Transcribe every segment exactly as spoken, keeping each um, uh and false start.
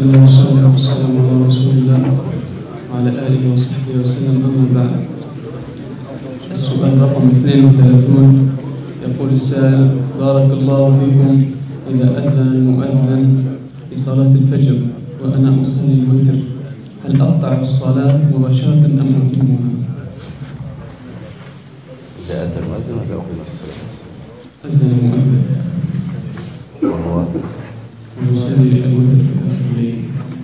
الله والصلاة والسلام على رسول الله وعلى آله وصحبه وسلم. أما بعد، السؤال رقم اثنين وثلاثين يقول السائل: بارك الله فيكم، إذا أذن المؤذن لصلاة الفجر وأنا أصلي الوتر، هل أقطع الصلاة مباشرة أم أتمها؟ إذا أذن المؤذن ولا أقيم الصلاة؟ أذن المؤذن وهو يصلي الوتر الليل.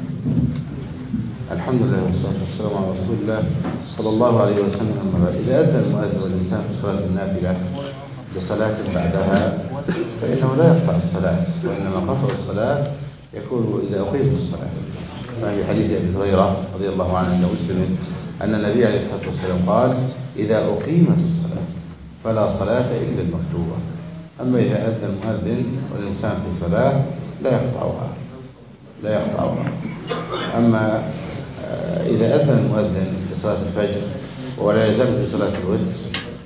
الحمد لله والصلاة والسلام على رسول الله صلى الله عليه وسلم. أما بعد، إذا أذن المؤذن والإنسان في صلاة النافلة بصلاة بعدها فإنه لا يقطع الصلاة، وإنما قطع الصلاة يكون إذا أقيمت الصلاة. ففي حديث أبي هريرة رضي الله عنه عند مسلم أن النبي عليه الصلاة والسلام قال: إذا أقيمت الصلاة فلا صلاة إلا المكتوبة. أما إذا أذن المؤذن والإنسان في صلاة لا يقطعها لا يقطعها أما إذا أذن المؤذن في صلاة الفجر ولا يزال في صلاة الوتر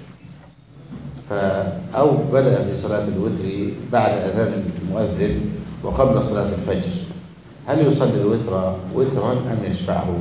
أو بدأ في صلاة الوتر بعد أذان المؤذن وقبل صلاة الفجر، هل يصلي الوتر وترا أم يشفعه؟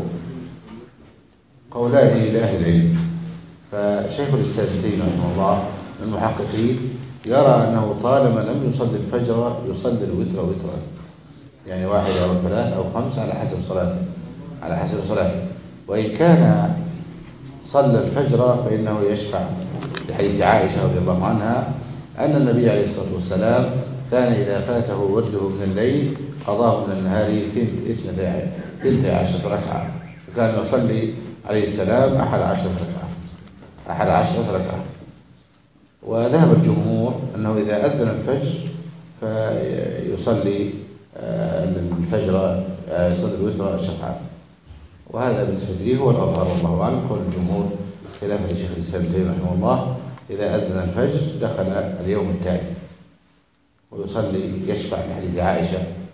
قولان لأهل العلم. فشيخ الإسلام ابن تيمية رحمه الله من المحققين يرى أنه طالما لم يصلي الفجر يصلي الوتر وترا، يعني واحد أو ثلاث أو خمس على حسب صلاته على حسب صلاته وإن كان صلى الفجر فإنه يشفع، لحديث عائشة رضي الله عنها أن النبي عليه الصلاة والسلام كان إذا فاته ورده من الليل قضاه من النهار اثنتي عشرة ركعة، وكان يصلي عليه السلام أحد عشرة ركعة أحد عشرة ركعة. وذهب الجمهور أنه إذا أذن الفجر فيصلي الفجر يصلي الوتر شفعا، وهذا بالنسبة لي هو الأظهر والله أعلم. قول الجمهور خلاف الشيخ الإسلام ابن تيمية رحمه الله: إذا أذن الفجر دخل اليوم التالي ويصلي يشفع لحديث عائشة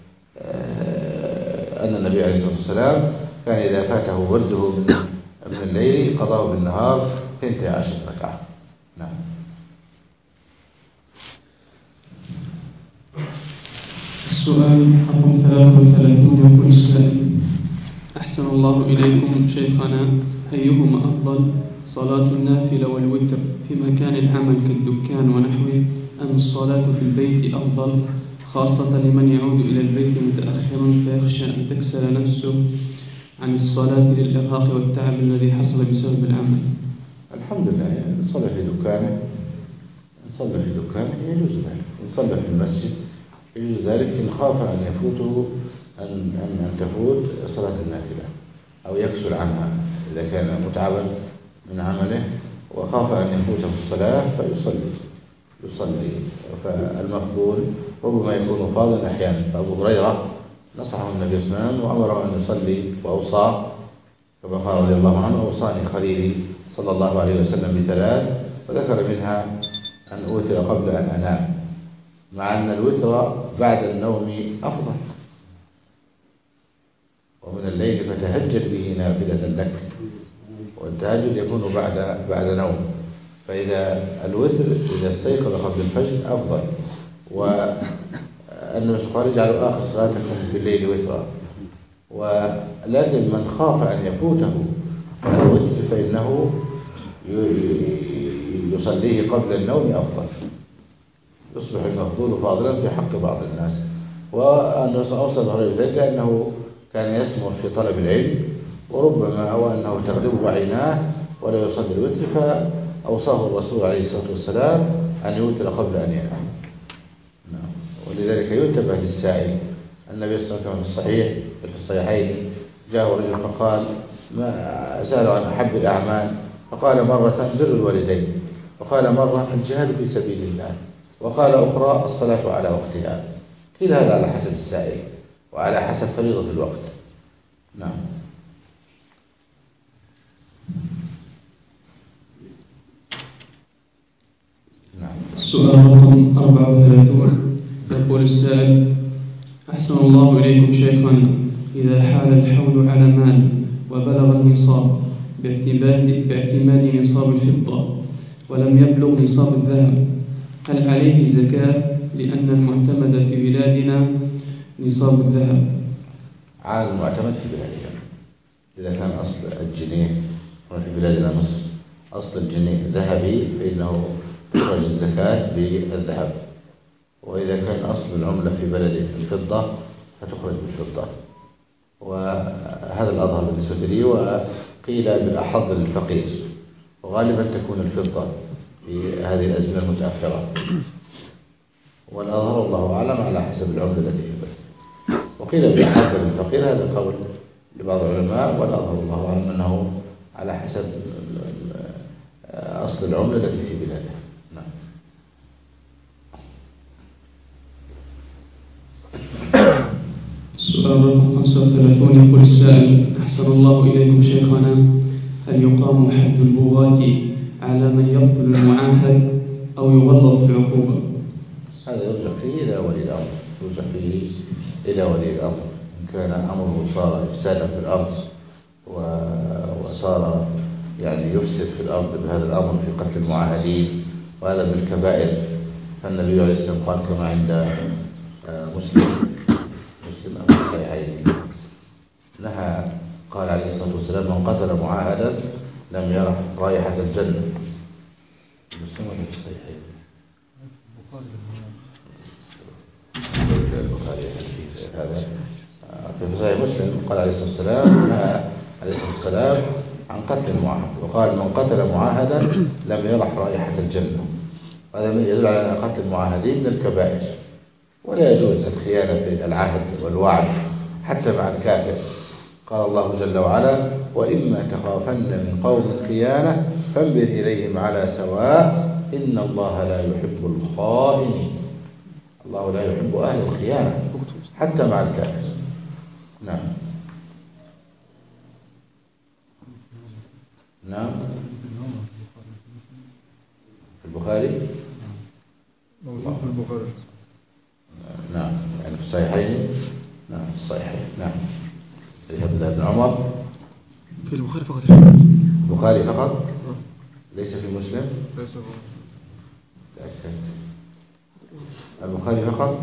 أن النبي عليه الصلاة والسلام كان إذا فاته ورده من الليل قضاه بالنهار اثنتي عشرة ركعة. نعم. السؤال رقم ثلاثة وثلاثين يقول السائل: أحسن الله إليكم شيخنا، أيهما أفضل، صلاة النافلة والوتر في مكان العمل كالدكان ونحوه، أم الصلاة في البيت أفضل، خاصة لمن يعود إلى البيت متأخرا فيخشى أن تكسل نفسه عن الصلاة للإرهاق والتعب الذي حصل بسبب العمل؟ الحمد لله، يعني نصلي في دكانه نصلي في دكانه يجوز ذلك، نصلي في المسجد يجوز ذلك إن خاف أن يفوته أن, أن, أن تفوت صلاة النافلة أو يكسل عنها إذا كان متعبا من عمله وخاف أن يفوته الصلاة فيصلي يصلي فالمفضول ربما يكون فاضلا أحيانا. فأبو هريرة نصحه النبي صلى الله عليه وسلم وأمره أن يصلي وأوصاه كما قال رضي الله عنه: أوصاني خليلي صلى الله عليه وسلم بثلاث، وذكر منها أن أوتر قبل أن أنام، مع أن الوتر بعد النوم أفضل، ومن الليل فتهجد به نافلة لك، والتهجد يكون بعد بعد نوم. فإذا الوتر إذا استيقظ قبل الفجر أفضل، وأنه قال: اجعلوا آخر صلاتكم بالليل وترا. ولكن من خاف أن يفوته الوتر فإنه يصليه قبل النوم أفضل، يصبح المفضول فاضلا في حق بعض الناس. وأن أوصل هذا ذلك أنه كان يسمر في طلب العلم، وربما هو أنه تغلبه عيناه ولا يصلي الوتر، فأوصاه الرسول عليه الصلاة والسلام أن يوتر قبل أن ينام. ولذلك ينتبه للسائل. النبي صلى الله عليه وسلم في الصحيح في الصحيحين جاء رجل فقال: ما سأل عن أحب الأعمال، فقال مرة بر الوالدين، وقال مرة الجهاد في سبيل الله، وقال أخرى الصلاة على وقتها. قيل هذا على حسب السائل وعلى حسب فريضة الوقت. نعم. نعم. السؤال رقم أربعة وثلاثين يقول السائل: أحسن الله إليكم شيخنا، إذا حال الحول على مال وبلغ النصاب باعتماد باعتماد نصاب الفضة ولم يبلغ نصاب الذهب، هل عليه زكاة؟ لأن المعتمد في بلادنا نصاب الذهب. على المعتمد في بلادنا. إذا كان أصل الجنيه في بلادنا مصر أصل الجنيه ذهبي فإنه تخرج الزكاة بالذهب، وإذا كان أصل العملة في بلد الفضة فتخرج بالفضة. وهذا الأظهر بالنسبة لي، وقيل بالأحظ للفقير، وغالبا تكون الفضة في هذه الأزمنة المتأخرة، والأظهر الله أعلم على حسب العملة التي في البلد. وقيل بالأحظ للفقير، هذا قول لبعض العلماء، والأظهر الله أعلم أنه على حسب أصل العملة التي في بلاده. نعم. السؤال رقم خمسة وثلاثون يقول السائل: أحسن الله إليكم شيخنا، هل يقام حد البغاة على من يقتل المعاهد أو يغلظ في العقوبة؟ هذا يرجع فيه إلى ولي الأمر، يرجع فيه إلى ولي الأمر. إن كان أمره صار إفسادا في الأرض وصار يعني يفسد في الأرض بهذا الأمر في قتل المعاهدين، وهذا من الكبائر، فالنبي عليه الصلاة والسلام قال كما عند مسلم مسلم أبو الصحيحين نهى، قال عليه الصلاة والسلام: من قتل معاهدا لم يرح رائحة الجنة. مسلم ولا في الصحيحين؟ البخاري هذا في صحيح مسلم قال عليه الصلاة والسلام نهى عليه الصلاة والسلام عن قتل المعاهد، وقال: من قتل معاهدا لم يرح رائحة الجنة. هذا يدل على أن قتل المعاهدين من الكبائر، ولا يجوز الخيانة في العهد والوعد حتى مع الكافر. قال الله جل وعلا: وإما تخافن من قوم خيانة فانبذ إليهم على سواء إن الله لا يحب الخائنين. الله لا يحب أهل الخيانة حتى مع الكافر. نعم. نعم. في البخاري. موجود في البخاري. نعم، يعني في الصحيحين. نعم في الصحيحين. نعم. عبد الله بن عمر في البخاري فقط. البخاري فقط، ليس في مسلم. ليس في تأكد. البخاري فقط.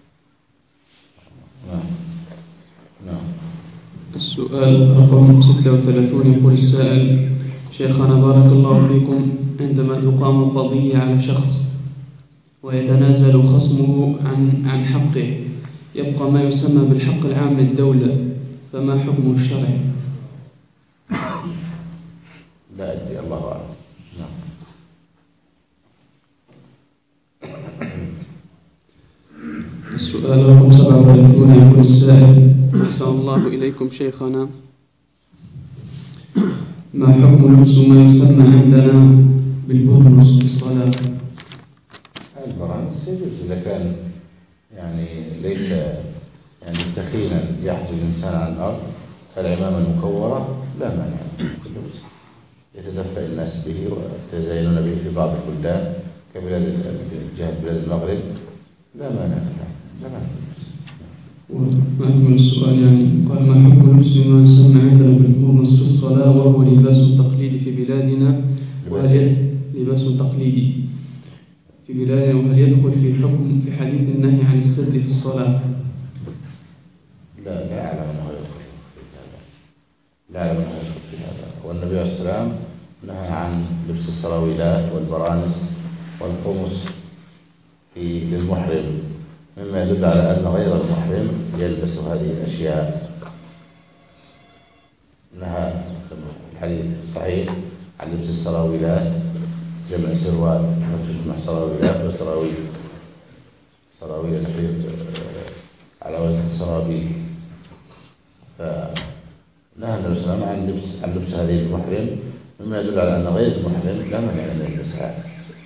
نعم. نعم. السؤال رقم ستة وثلاثون يقول السائل: شيخنا بارك الله فيكم، عندما تقام قضية على شخص ويتنازل خصمه عن عن حقه يبقى ما يسمى بالحق العام للدولة، فما حكمه الشرعي؟ لا أدري، الله أعلم. نعم. السؤال رقم سبعة وثلاثون يقول السائل: أحسن الله إليكم شيخنا، ما حكم لبس ما يسمى عندنا بالبرنس في الصلاة؟ البرنس يجوز إذا كان يعني ليس يعني ثخينا يحجب الإنسان عن الأرض، فالعمامة المكورة لا مانع، يتدفع الناس به ويتزينون به في بعض البلدان كبلاد جهة بلاد المغرب، لا مانع. لا مانع. وأكمل السؤال يعني قال: ما حكم لبس ما يسمى عندنا بالبرنس في الصلاة وهو لباس تقليدي في بلادنا، وهل لباس تقليدي في بلادنا وهل يدخل في حكم في حديث النهي عن السر في الصلاة؟ لا لا أعلم أنه يدخل في هذا، لا أعلم أنه يدخل في هذا. والنبي عليه السلام نهى عن لبس السراويلات والبرانس والقمص في للمحرم، مما يدل على أن غير المحرم يلبس هذه الأشياء. نهى في الحديث الصحيح عن لبس السراويلات، جمع سروال، جمع سراويلات وسراويل، سراويل تقريبا على وزن السرابيل. فنهى النبي صلى الله عليه وسلم عن لبس عن لبس هذه المحرم، مما يدل على أن غير المحرم لا مانع أن يلبسها.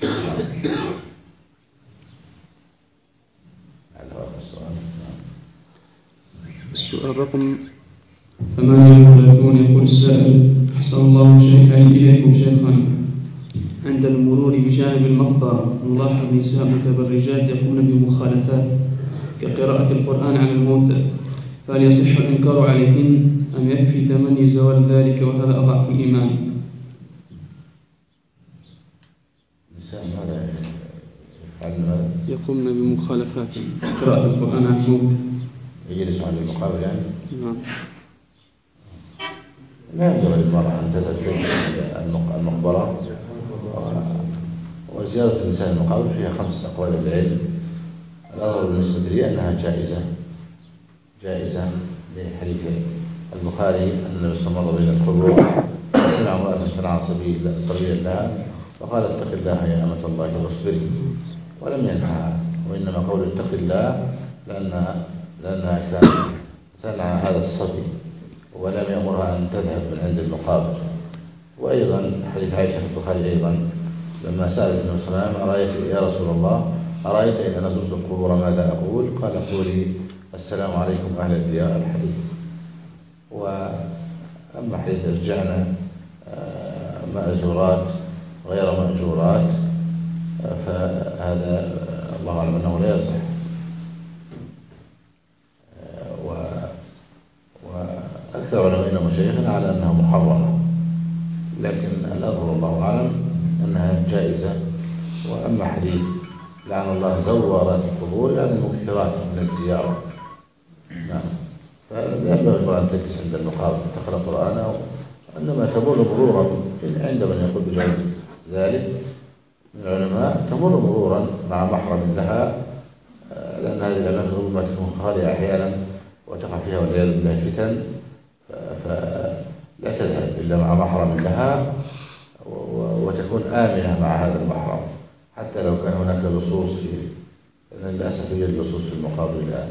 السؤال رقم ثمانية وثلاثون يقول السائل: أحسن الله شيئا إليكم شيخنا، عند المرور بجانب المقبرة نلاحظ نساء متبرجات يقومن بمخالفات كقراءة القرآن على الموتى، فهل يصح الإنكار عليهن أم يكفي تمني زوال ذلك وهذا أضعف الإيمان؟ نساء ماذا يفعلن؟ يقومن بمخالفات قراءة القرآن على الموتى، يجلس على المقابر يعني. نعم. لا ينبغي للمرأة أن تذهب إلى المقبرة، وزيارة الإنسان المقابر فيها خمسة أقوال العلم. الأظهر بالنسبة لي أنها جائزة جائزة لحديث البخاري أن النبي صلى الله عليه وسلم بين القبور سمع امرأة تنعى صبيا لها فقال اتق الله يا أمة الله واصبري، ولم ينهها، وإنما قول اتق الله لأن لأنها كانت تنعى هذا الصبي ولم يأمرها أن تذهب من عند المقابر. وأيضا حديث عائشة في البخاري أيضا لما سألت النبي صلى الله عليه وسلم أرأيت يا رسول الله أرأيت إذا نزلت القبور ماذا أقول؟ قال قولي السلام عليكم أهل الديار الحديث. وأما حديث رجعنا مأجورات غير مأجورات فهذا الله أعلم أنه لا يصح، وأكثر علماء ومشايخنا على أنها محرمة، لكن الأظهر الله أعلم أنها جائزة. وأما حديث لعن الله زوارات القبور يعني المكثرات من الزيارة، نعم، فلا ينبغي أن تجلس عند المقابر تقرأ قرآنا، إنما تمر مرورا عند من يقول بجواز ذلك من العلماء، تمر مرورا مع محرم لها، لأن هذه الأماكن ربما تكون خالية أحيانا وتقع فيها والعياذ بالله فتن، فلا تذهب إلا مع محرم لها وتكون آمنة مع هذا المحرم، حتى لو كان هناك لصوص فيه، لأن للأسف يوجد لصوص في المقابر الآن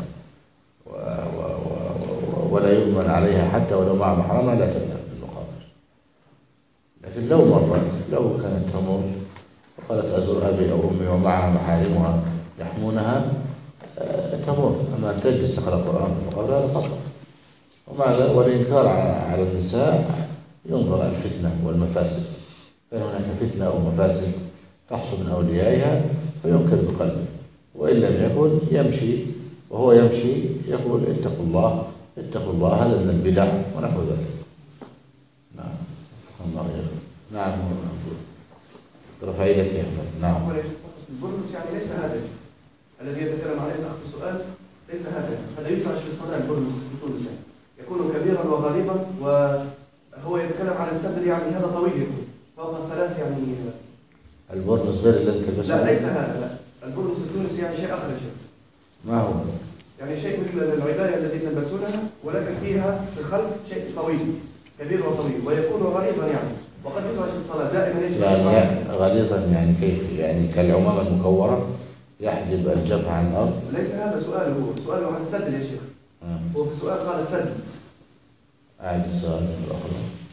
ولا يؤمن عليها حتى ولو مع محرمها لا تذهب للمقابر. لكن لو مرت لو كانت تمر وقالت أزور أبي أو أمي ومعها محارمها يحمونها تمر، أما أن تجلس تقرأ القرآن في المقابر هذا خطأ. ومع والإنكار على النساء ينظر الفتنة والمفاسد، فإن هناك فتنة أو مفاسد تحصل من أوليائها فينكر بقلبه، وإن لم يكن يمشي وهو يمشي يقول اتقوا الله اتقوا الله هذا من البدع ونحو ذلك. نعم الله يرحمه. نعم رفع يدك يا أحمد. نعم. البرنس يعني ليس هذا الذي يتكلم عليه الأخ في السؤال، ليس هذا هذا يفرش في الصلاة. البرنس في تونس يكون كبيرا وغالبا، وهو يتكلم على السبل يعني هذا طويل يكون فوق الثلاث يعني. البرنس غير اللي انت بس لا ليس هذا، لا البرنس التونسي يعني شيء آخر. شيء ما هو يعني شيء مثل العباية التي تلبسونها ولكن فيها في الخلف شيء طويل كبير وطويل ويكون غليظا يعني، وقد يفرش في الصلاة دائما يعني غليظا يعني كيف؟ يعني كالعمامة المكورة يحجب الجبهة عن الأرض. ليس هذا سؤاله، هو سؤاله عن السدل يا شيخ. آه. هو في السؤال قال السدل. أعد السؤال الآخر.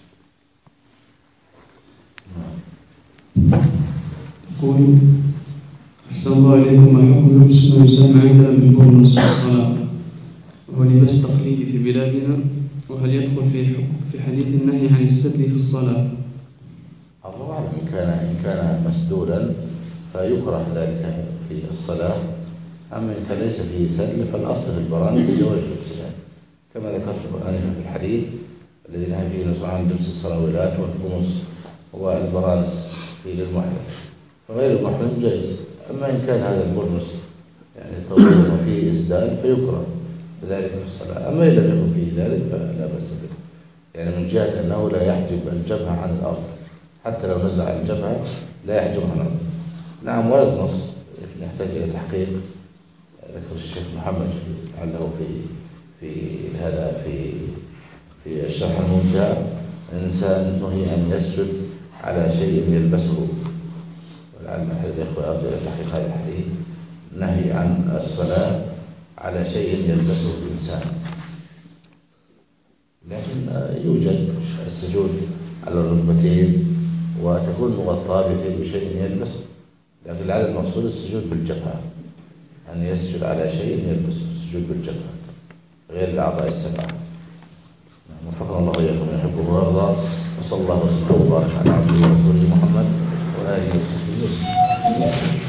يقول أحسن الله إليكم، ما حكم لبس ما يسمى عندنا بالبرنس في الصلاة، وهو لباس تقليدي في بلادنا، وهل يدخل في في حديث النهي عن السدل في الصلاة؟ الله أعلم. إن كان إن كان مسدولا فيكره ذلك في الصلاة، أما إن كان ليس فيه سدل فالأصل في البرانس جواز لبسها، كما ذكرت آنفا في الحديث الذي نهى فيه النبي عن لبس السراويلات والقمص والبرانس في للمحرم، فغير المحرم جائز. أما إن كان هذا البرنس يعني طويل وفيه إسدال فيكره ذلك في الصلاة، أما إذا لم يكن فيه ذلك فلا بأس به، يعني من جهة أنه لا يحجب الجبهة عن الأرض، حتى لو نزع الجبهة لا يحجب عن الأرض. نعم ورد نص يحتاج إلى تحقيق، ذكر الشيخ محمد لعله في في هذا في في الشرح الممتع، الإنسان نهي أن يسجد على شيء يلبسه، ولعل أحد الإخوة أرجع إلى تحقيق هذا الحديث، نهي عن الصلاة على شيء يلبسه الإنسان، لكن يوجد السجود على الركبتين وتكون مغطاة بشيء يلبسه، لكن العادة المقصود السجود بالجبهة، أن يسجد على شيء يلبسه، السجود بالجبهة غير الأعضاء السبعة. وفقنا الله وإياكم يحبه ويرضى، وصلى الله وسلم وبارك على عبده ورسوله محمد وآله وصحبه وسلم.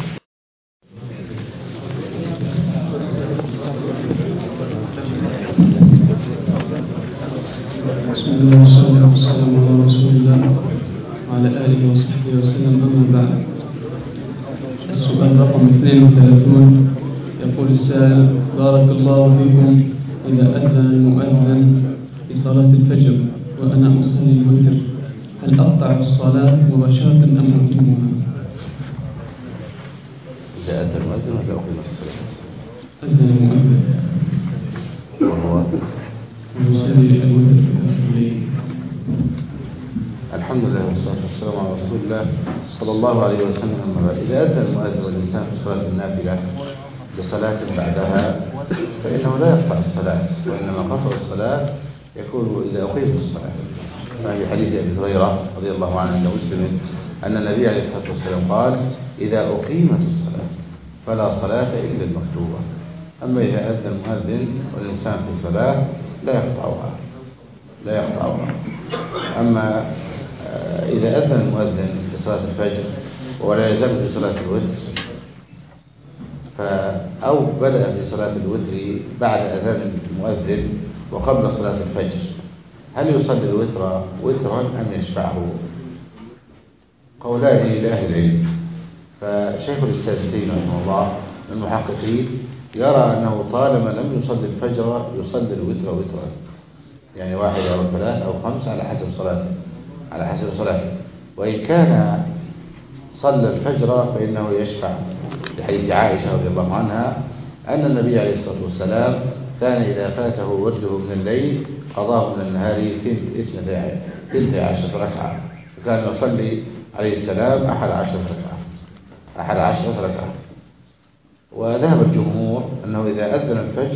بسم الله والصلاة والسلام على رسول الله وعلى آله وصحبه وسلم، أما بعد. السؤال رقم اثنين وثلاثين يقول السائل: بارك الله فيكم، إذا أذن المؤذن لصلاة الفجر وأنا أصلي الوتر هل أقطع الصلاة مباشرة أم أتمها؟ إذا أذن المؤذن ولا أقيم الصلاة؟ أذن المؤذن وهو يصلي الوتر في الليل. الحمد لله والصلاة والسلام على رسول الله صلى الله عليه وسلم. أما بعد، إذا أذن المؤذن والإنسان في صلاة النافلة بصلاة بعدها فإنه لا يقطع الصلاة، وإنما قطع الصلاة يكون إذا أقيمت الصلاة. ففي حديث أبي هريرة رضي الله عنه عند مسلم أن النبي عليه الصلاة والسلام قال: إذا أقيمت الصلاة فلا صلاة إلا المكتوبة. أما إذا أذن المؤذن والإنسان في صلاة لا يقطعها لا يقطعها أما إذا أذن المؤذن في صلاة الفجر ولا يزال في صلاة الوتر أو بدأ في صلاة الوتر بعد أذان المؤذن وقبل صلاة الفجر، هل يصلي الوتر وترا أم يشفعه؟ قولان لأهل العلم. فشيخ الإسلام ابن تيمية رحمه الله من المحققين يرى أنه طالما لم يصلي الفجر يصلي الوتر وترا، يعني واحد أو ثلاث أو خمس على حسب صلاته على حسب صلاته وإن كان صلى الفجر فإنه يشفع، لحديث عائشة رضي الله عنها أن النبي عليه الصلاة والسلام كان إذا فاته ورده من الليل قضاه من النهار اثنتي عشرة ركعة، وكان يصلي عليه السلام أحد عشرة ركعة أحد عشرة ركعة. وذهب الجمهور أنه إذا أذن الفجر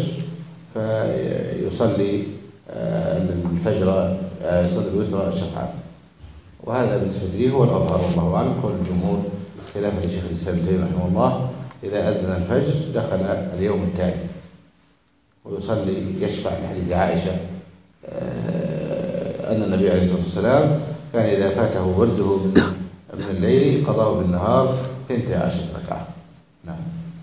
فيصلي الفجر يصلي الوتر شفعا، وهذا بالنسبة لي هو الأظهر والله أعلم. قول الجمهور خلاف لشيخ الإسلام ابن تيمية رحمه الله: إذا أذن الفجر دخل اليوم التالي ويصلي يشفع في حديث عائشة أن النبي عليه الصلاة والسلام كان إذا فاته ورده من الليل قضاه بالنهار اثنتي عشرة ركعة. نعم.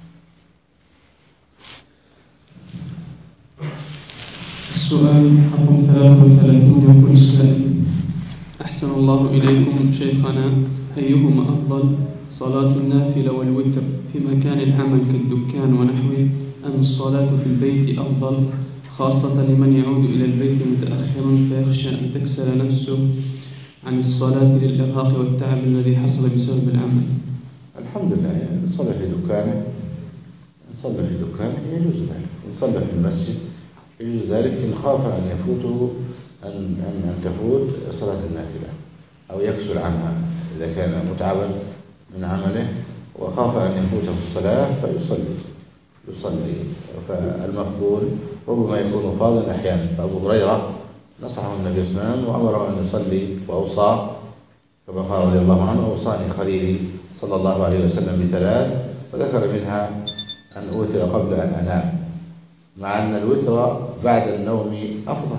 السؤال رقم ثلاثة وثلاثين يقول السائل: أحسن الله إليكم شيخنا، أيهما أفضل، صلاة النافلة والوتر في مكان العمل كالدكان ونحوه، أم الصلاة في البيت أفضل، خاصة لمن يعود إلى البيت متأخرا فيخشى أن تكسل نفسه عن الصلاة للإرهاق والتعب الذي حصل بسبب العمل؟ الحمد لله، يعني صلى في دكانه صلى في دكانه يجوز ذلك، إن صلى في المسجد يجوز ذلك، إن خاف أن يفوته أن أن أن تفوت صلاة النافلة أو يكسل عنها إذا كان متعبا من عمله وخاف أن يفوته الصلاة فيصلي يصلي فالمفضول ربما يكون فاضلا أحيانا. فأبو هريرة نصحه النبي صلى الله عليه وسلم وأمره أن يصلي وأوصاه كما قال رضي الله عنه: أوصاني خليلي صلى الله عليه وسلم بثلاث، وذكر منها أن أوتر قبل أن أنام، مع أن الوتر بعد النوم أفضل،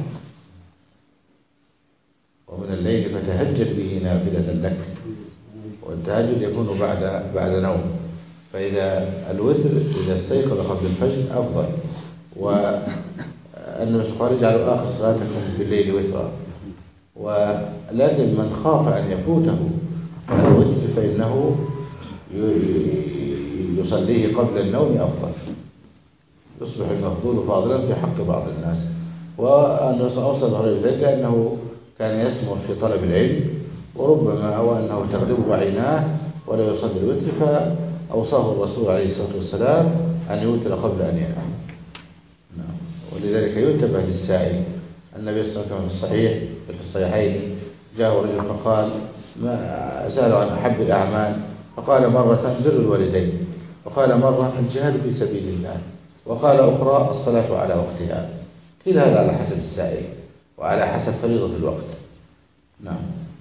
ومن الليل فتهجد به نافلة لك، والتهجد يكون بعد بعد نوم. فإذا الوتر إذا استيقظ قبل الفجر أفضل، وأن قال: اجعلوا آخر صلاتكم بالليل وترا. ولكن من خاف أن يفوته الوتر فإنه يصليه قبل النوم أفضل، يصبح المفضول فاضلا في حق بعض الناس. وأن أوصل عليه ذلك أنه كان يسمر في طلب العلم، وربما هو أنه تغلبه عيناه ولا يصلي الوتر، فأوصاه الرسول عليه الصلاة والسلام أن يوتر قبل أن ينام. نعم. ولذلك ينتبه للسائل. النبي صلى الله عليه وسلم في الصحيح في الصحيحين جاء رجل فقال: ما سألوا عن أحب الأعمال، فقال مرة بر الوالدين، وقال مرة الجهاد في سبيل الله، وقال أخرى الصلاة على وقتها. قيل هذا على حسب السائل وعلى حسب فريضة الوقت. نعم.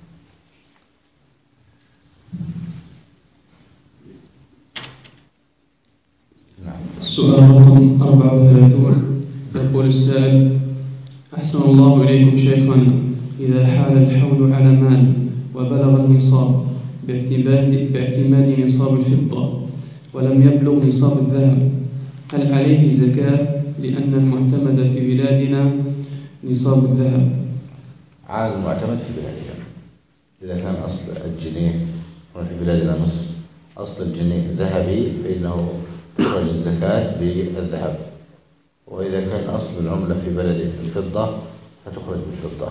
نعم. السؤال رقم أربعة وثلاثين يقول السائل: أحسن الله إليكم شيخنا، إذا حال الحول على مال وبلغ النصاب باعتماد باعتماد نصاب الفضة ولم يبلغ نصاب الذهب، هل عليه زكاة؟ لأن المعتمد في بلادنا نصاب الذهب. على المعتمد في بلادنا، إذا كان أصل الجنيه وفي بلادنا مصر أصل الجنيه ذهبي فإنه يخرج الزكاة بالذهب، وإذا كان أصل العملة في بلد الفضة فتخرج بالفضة،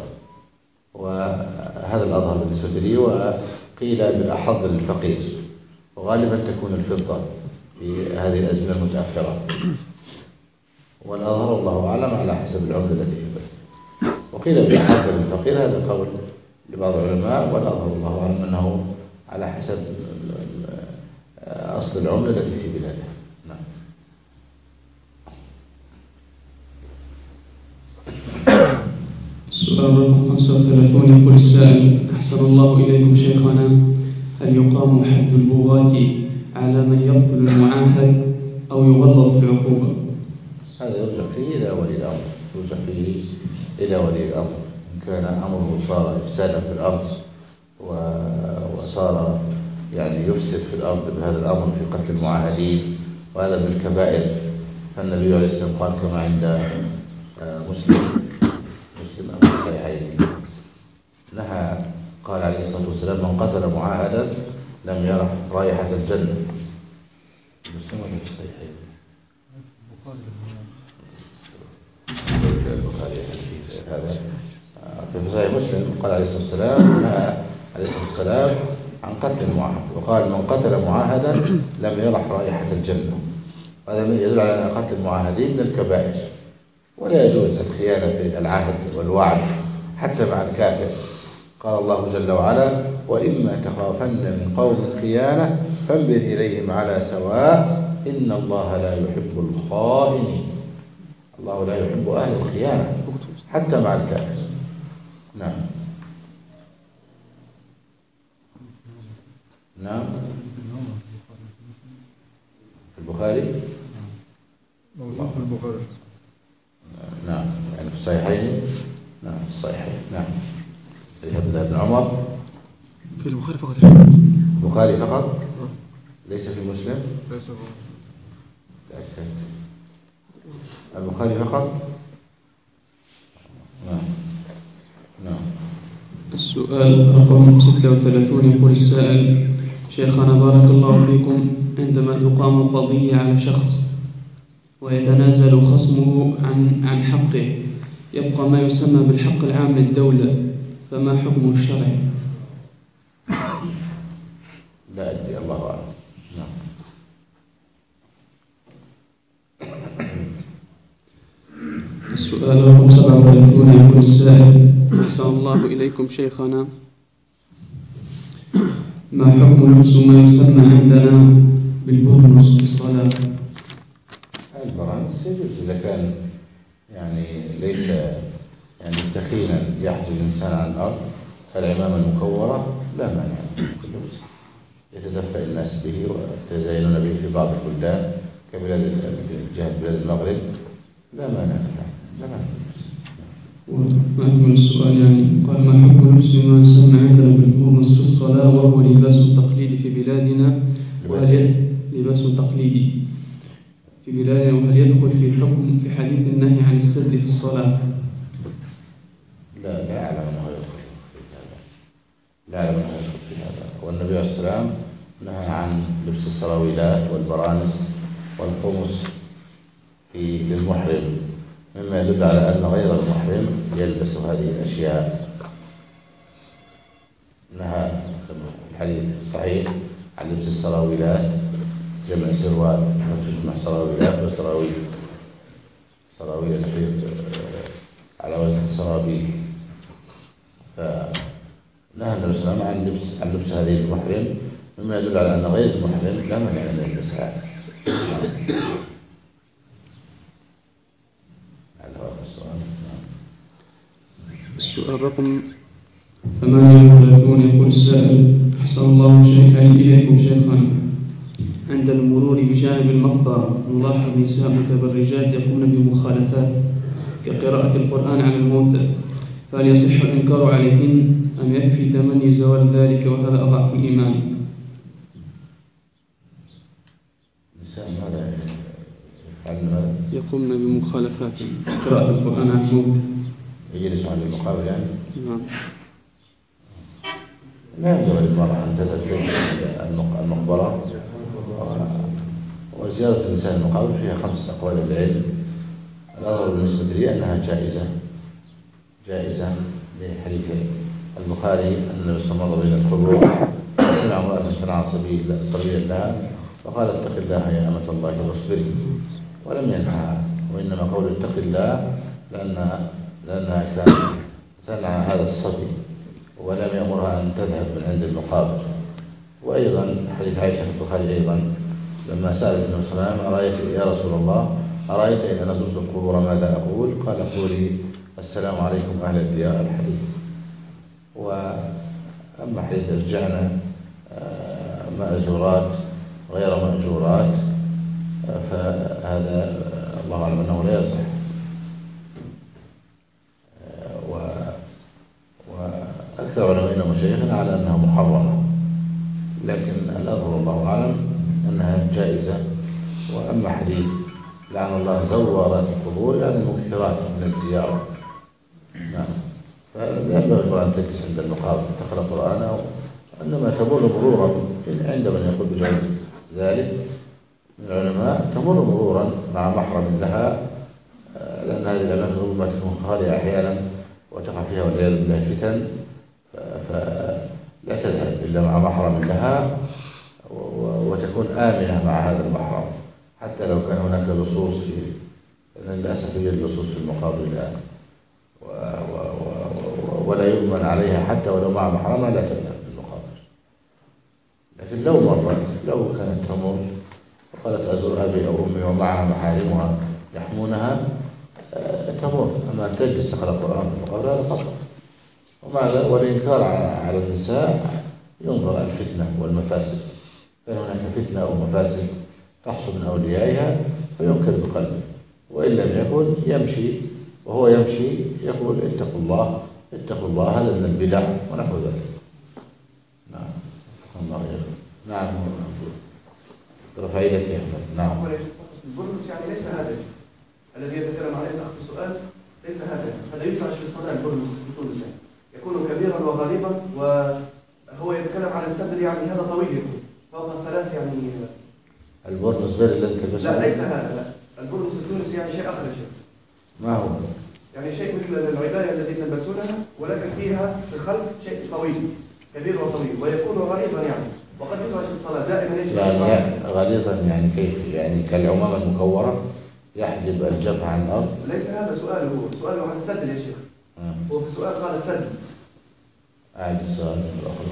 وهذا الأظهر بالنسبة لي. وقيل بالأحظ للفقير، وغالبا تكون الفضة في هذه الأزمنة المتأخرة، والأظهر الله أعلم على حسب العملة التي في البلد. وقيل بالأحظ للفقير، هذا قول لبعض العلماء، والأظهر الله أعلم أنه على حسب أصل العملة التي في بلاده. نعم. السؤال رقم خمسة وثلاثون يقول السائل: أحسن الله إليكم شيخنا، هل يقام حد البغاة على من يقتل المعاهد أو يغلظ في العقوبة؟ هذا يرجع فيه إلى ولي الأمر، يرجع فيه إلى ولي الأمر. إن كان أمره صار إفسادا في الأرض وصار يعني يفسد في الأرض بهذا الأمر في قتل المعاهدين، وهذا من الكبائر، فالنبي عليه الصلاة والسلام قال كما عند مسلم مسلم أبو الصحيحين نهى، قال عليه الصلاة والسلام: من قتل معاهدا لم يرح رائحة الجنة. مسلم في الصحيحين. البخاري هذا في صحيح مسلم قال عليه الصلاة والسلام: نهى عليه الصلاة والسلام عن قتل المعاهد، وقال: من قتل معاهدا لم يرح رائحة الجنة. هذا يدل على أن قتل المعاهدين من الكبائر، ولا يجوز الخيانة في العهد والوعد حتى مع الكافر. قال الله جل وعلا: وإما تخافن من قوم خيانة فانبذ إليهم على سواء إن الله لا يحب الخائنين. الله لا يحب أهل الخيانة حتى مع الكافر. نعم. نعم. في البخاري. موجود في البخاري. نعم، يعني في الصحيحين. نعم في الصحيحين. نعم. حديث عبد الله بن عمر في البخاري فقط. البخاري فقط، ليس في مسلم. ليس فقط. تأكد. البخاري فقط. نعم. نعم. السؤال رقم ستة وثلاثون يقول السائل: شيخنا بارك الله فيكم، عندما تقام قضية على شخص ويتنازل خصمه عن عن حقه يبقى ما يسمى بالحق العام للدولة، فما حكمه الشرعي؟ لا أدري، الله أعلم. نعم. السؤال رقم سبعة وثلاثون يقول السائل: أحسن الله إليكم شيخنا، ما حكم لبس ما يسمى عندنا بالبرنس في الصلاة؟ البرانس يجوز إذا كان يعني ليس يعني دخيلا يحجب الإنسان عن الأرض، فالعمامة المكورة لا مانع، يتدفع الناس به ويتزينون به في بعض البلدان كبلاد جهة بلاد المغرب، لا مانع. لا مانع. وأكمل السؤال يعني قال: ما حكم لبس ما يسمى عندنا بالبرنس في الصلاة وهو لباس تقليدي في بلادنا، وهل لباس تقليدي في بلادنا وهل يدخل في حكم في حديث النهي عن السد في الصلاة؟ لا لا أعلم أنه يدخل في هذا، لا أعلم أنه يدخل في هذا. والنبي عليه السلام نهى عن لبس السراويلات والبرانس والقمص في للمحرم، مما يدل على أن غير المحرم يلبس هذه الأشياء. نهى في الحديث الصحيح عن لبس السراويلات، جمع سروال، تجمع سراويلات وسراويل، سراويل الحيض على وزن السرابيل. فنهى النبي صلى الله عليه وسلم عن لبس عن لبس هذه المحرم، مما يدل على أن غير المحرم لا مانع من يلبسها. السؤال رقم ثمانية وثلاثون يقول السائل: أحسن الله شيئا إليكم شيخنا، عند المرور بجانب المقبرة نلاحظ نساء متبرجات يقومن بمخالفات كقراءة القرآن على الموتى، فهل يصح الإنكار عليهن أم يكفي تمني زوال ذلك وهذا أضعف الإيمان؟ نساء ماذا يفعلن؟ يقومن بمخالفات قراءة القرآن على الموتى، يجلس على المقابر يعني؟ نعم. لا ينبغي للمرأة أن تذهب المقبرة، وزيارة النساء المقابر فيها خمسة أقوال العلم. الأظهر بالنسبة لي أنها جائزة جائزة لحديث البخاري أن النبي صلى الله عليه وسلم بين القبور سمع امرأة تنعى صبيا لها فقال اتق الله يا أمة الله واصبري ولم ينهها، وإنما قول اتق الله لأن لأنها كانت تنعى هذا الصبي ولم يأمرها أن تذهب من عند المقابر. وأيضا حديث عائشة في البخاري أيضا لما سألت النبي صلى الله عليه وسلم أرأيت يا رسول الله أرأيت إذا نزلت القبور ماذا أقول؟ قال قولي السلام عليكم أهل الديار الحديث. وأما حديث رجعنا مأجورات غير مأجورات فهذا الله أعلم أنه لا يصح، وأكثر علماء ومشايخنا على أنها محرمة، لكن الأظهر الله أعلم أنها جائزة. وأما حديث لعن الله زوارات القبور يعني المكثرات من الزيارة، نعم، فلا ينبغي أن تجلس عند المقابر تقرأ قرآن، إنما تمر مرورا عند من يقول بجواز ذلك من العلماء، تمر مرورا مع محرم لها، لأن هذه الأماكن ربما تكون خالية أحيانا وتقع فيها والعياذ بالله فتن، فلا تذهب إلا مع محرم لها وتكون آمنة مع هذا المحرم، حتى لو كان هناك لصوص في، لأن للأسف يوجد لصوص في المقابر الآن ولا يؤمن عليها، حتى ولو مع محرمها لا تذهب للمقابر. لكن لو مرت، لو كانت تمر وقالت أزور أبي أو أمي ومعها محارمها يحمونها تمر، أما أن تجلس تقرأ القرآن في المقابر هذا خطأ. ومع والإنكار على النساء ينظر الفتنة والمفاسد، كان هناك فتنة أو مفاسد تحصل من أوليائها فينكر بقلبه، وإن لم يكن يمشي وهو يمشي يقول اتقوا الله اتقوا الله هذا من البدع ونحو ذلك. نعم الله يرحمه. نعم رفع يدك يا أحمد. نعم. البرنس يعني ليس هذا الذي يتكلم عليه الأخ في السؤال، ليس هذا هذا يفعش في الصلاة البرنس بطول لسان، يكون كبيرا وغريبا وهو يتكلم على السبل، يعني هذا طويل يكون فوق الثلاث يعني. البرنس غير اللي تلبسه؟ لا ليس هذا، لا البرنس التونسي يعني شيء آخر شيء. ما هو؟ يعني شيء مثل العباية التي تلبسونها ولكن فيها في الخلف شيء طويل كبير وطويل ويكون غريبا يعني، وقد يفعش في الصلاة دائما يجب يعني غليظا يعني كيف؟ يعني كالعمامة المكورة يحجب الجبهة عن الأرض؟ ليس هذا سؤاله، هو سؤاله عن السدل يا شيخ. آه. هو في السؤال قال السدل. أعد السؤال الآخر.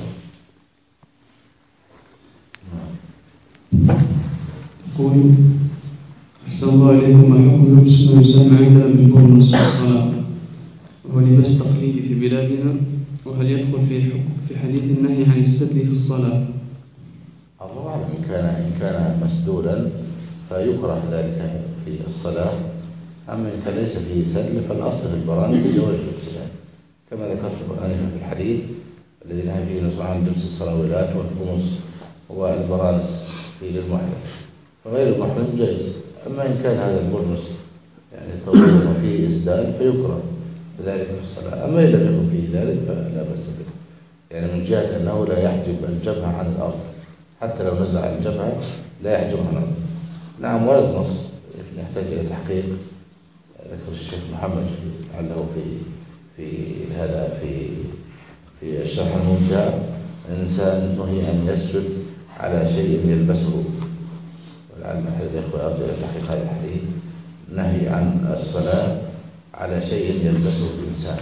يقول أحسن الله إليكم، ما حكم لبس ما يسمى عندنا بالبرنس في الصلاة وهو لباس تقليدي في بلادنا، وهل يدخل في حكم في حديث النهي عن السدل في الصلاة؟ الله أعلم. إن كان إن كان مسدولا فيكره ذلك في الصلاة، أما إن كان ليس فيه سدل فالأصل في البرانس جواز لبسها، كما ذكرت آنفا في الحديث الذي نهى فيه النبي عن لبس السراويلات والقمص والبرانس في للمحرم، فغير المحرم جائز. أما إن كان هذا البرنس يعني طويل وفيه إسدال فيكره ذلك في الصلاة، أما إن لم يكن فيه ذلك فلا بأس به، يعني من جهة أنه لا يحجب الجبهة عن الأرض، حتى لو نزع الجبهة لا يحجبها عن الأرض. نعم ورد نص يحتاج إلى تحقيق، ذكر الشيخ محمد لعله في في هذا في في الشرح الممتع، إنسان نهي أن يسجد على شيء يلبسه، ولعل أحد الإخوة يرجع إلى تحقيق هذا الحديث، نهي عن الصلاة على شيء يلبسه الإنسان.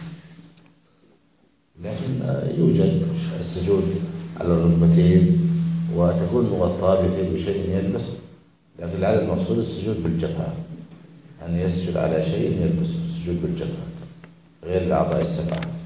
لكن يوجد السجود على الركبتين وتكون مغطاة بشيء يلبسه، لكن العادة المقصود السجود بالجبهة، أن يسجد على شيء يلبسه، السجود بالجبهة غير الأعضاء السبعة.